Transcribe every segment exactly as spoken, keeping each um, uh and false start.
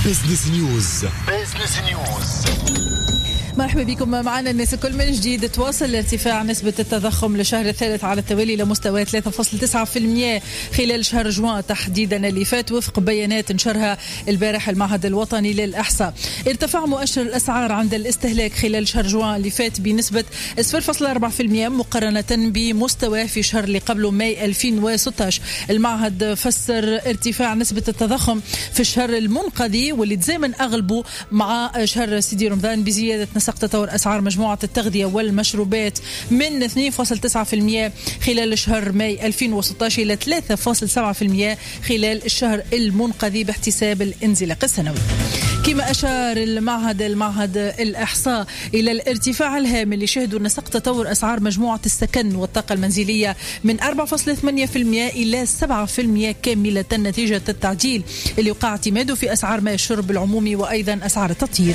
بزنس نيوز. بزنس نيوز. مرحبا بكم معنا الناس الكل من جديد. تواصل ارتفاع نسبة التضخم للشهر الثالث على التوالي لمستوى ثلاثة فاصلة تسعة بالمئة خلال شهر جوان تحديدا اللي فات، وفق بيانات نشرها البارح المعهد الوطني للإحصاء. ارتفع مؤشر الأسعار عند الاستهلاك خلال شهر جوان اللي فات بنسبة صفر فاصلة أربعة بالمئة مقارنة بمستواه في شهر اللي قبله ماي ألفين وستة عشر. المعهد فسر ارتفاع نسبة التضخم في الشهر المنقضي واللي تزامن أغلبه مع شهر سيدي رمضان بزيادة نسق تطور أسعار مجموعة التغذية والمشروبات من اثنين فاصلة تسعة بالمئة خلال شهر ماي ألفين وستة عشر إلى ثلاثة فاصلة سبعة بالمئة خلال الشهر المنقضي باحتساب الانزلاق السنوي. كما أشار المعهد المعهد الإحصاء إلى الارتفاع الهام اللي شهدوا نسق تطور أسعار مجموعة السكن والطاقة المنزلية من أربعة فاصلة ثمانية بالمئة إلى سبعة بالمئة كاملة نتيجة التعديل اللي وقع اعتماده في أسعار ماء الشرب العمومي وأيضا أسعار التطهير.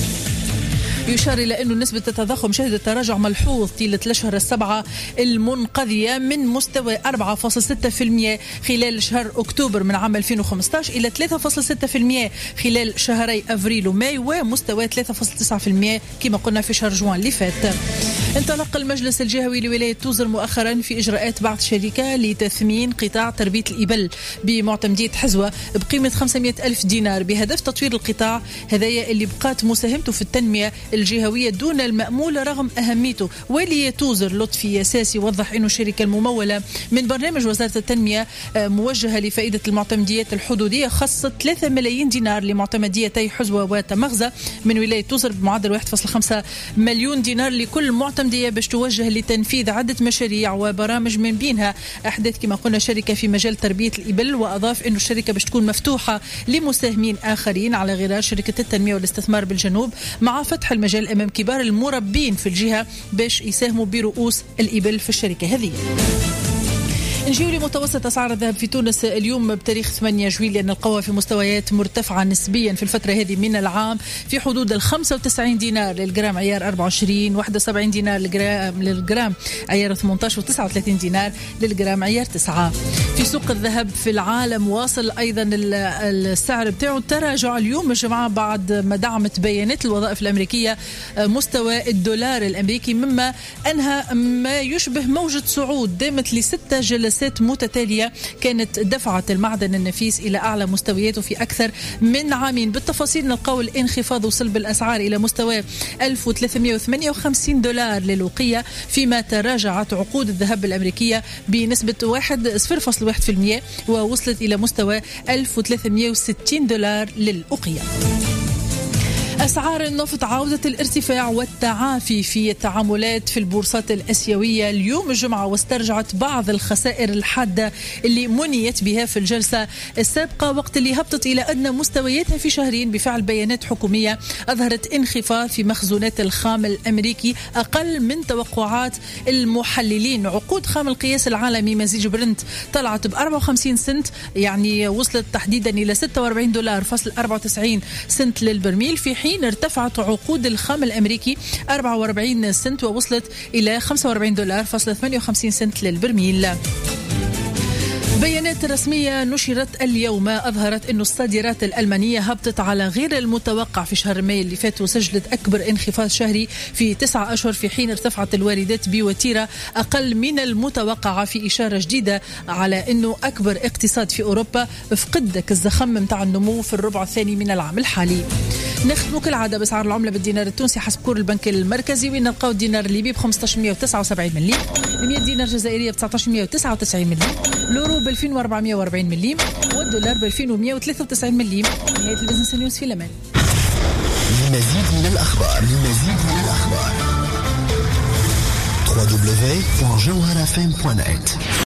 يشار إلى أن نسبة التضخم شهدت تراجع ملحوظ طيلة الأشهر السبعة المنقضية من مستوى أربعة فاصلة ستة بالمئة خلال شهر أكتوبر من عام ألفين وخمسة عشر إلى ثلاثة فاصلة ستة بالمئة خلال شهري أفريل وماي، ومستوى ثلاثة فاصلة تسعة بالمئة كما قلنا في شهر جوان اللي فات. انطلق المجلس الجهوي لولاية توزر مؤخرا في إجراءات بعض شركة لتثمين قطاع تربية الإبل بمعتمدية حزوة بقيمة خمسمائة ألف دينار بهدف تطوير القطاع هذايا اللي بقات مساهمته في التنمية الجهوية دون المأمول رغم أهميته. والي توزر لطفي ياساسي وضح أنه الشركة الممولة من برنامج وزارة التنمية موجهة لفائدة المعتمديات الحدودية خصت ثلاثة ملايين دينار لمعتمديتي حزوة وتمغزة من ولاية توزر بمعدل واحد فاصلة خمسة مليون دينار لكل معتمدية باش توجه لتنفيذ عدة مشاريع وبرامج من بينها أحداث كما قلنا شركة في مجال تربية الإبل. وأضاف أنه الشركة باش تكون مفتوحة لمساهمين آخرين على غرار شركة التنمية والاستثمار بالجنوب مع فتح المجال أمام كبار المربين في الجهة باش يساهموا برؤوس الإبل في الشركة هذه. نجيو لمتوسط أسعار الذهب في تونس اليوم بتاريخ ثمانية جويل لأن القوة في مستويات مرتفعة نسبيا في الفترة هذه من العام في حدود ال خمسة وتسعين دينار للجرام عيار أربعة وعشرين، واحد وسبعين دينار للجرام, للجرام عيار ثمانية عشر وتسعة وثلاثين دينار للجرام عيار تسعة. في سوق الذهب في العالم واصل أيضا السعر بتاعه تراجع اليوم الجمعة بعد ما دعمت بيانات الوظائف الأمريكية مستوى الدولار الأمريكي مما أنهى ما يشبه موجة صعود دامت لستة جلسات متتالية كانت دفعت المعدن النفيس إلى أعلى مستوياته في أكثر من عامين. بالتفاصيل نلقاو الانخفاض وصل بالأسعار إلى مستوى ألف وثلاثمائة وثمانية وخمسين دولار للوقية فيما تراجعت عقود الذهب الأمريكية بنسبة صفر فاصلة واحد بالمئة ووصلت إلى مستوى ألف وثلاثمائة وستين دولار للوقية. أسعار النفط عودة الارتفاع والتعافي في التعاملات في البورصات الأسيوية اليوم الجمعة واسترجعت بعض الخسائر الحادة اللي منيت بها في الجلسة السابقة وقت اللي هبطت إلى أدنى مستوياتها في شهرين بفعل بيانات حكومية أظهرت انخفاض في مخزونات الخام الأمريكي أقل من توقعات المحللين. عقود خام القياس العالمي مزيج برنت طلعت ب أربعة وخمسين سنت يعني وصلت تحديدا إلى ستة وأربعين دولار فاصل أربعة وتسعين سنت للبرميل، في حين ارتفعت عقود الخام الأمريكي أربعة وأربعين سنت ووصلت إلى خمسة وأربعين دولار فاصل ثمانية وخمسين سنت للبرميل. بيانات رسمية نشرت اليوم أظهرت أن الصادرات الألمانية هبطت على غير المتوقع في شهر ماي اللي فات وسجلت أكبر انخفاض شهري في تسعة أشهر، في حين ارتفعت الواردات بوتيرة أقل من المتوقعة في إشارة جديدة على أنه أكبر اقتصاد في أوروبا فقدك الزخم متاع النمو في الربع الثاني من العام الحالي. نختم كالعادة بأسعار العملة بالدينار التونسي حسب كور البنك المركزي وين نلقاو الدينار الليبي ب خمسة عشر مائة وتسعة وسبعين مليم، مئة دينار جزائرية ب تسعة عشر مائة وتسعة وتسعين مليم، اليورو ب ألفين وأربعمائة وأربعين مليم، والدولار ب ألفين ومائة وثلاثة وتسعين مليم. نهاية البزنس نيوز في الأمان. لمزيد من الأخبار لمزيد من الأخبار دبليو دبليو دبليو دوت جوهرة إف إم دوت نت.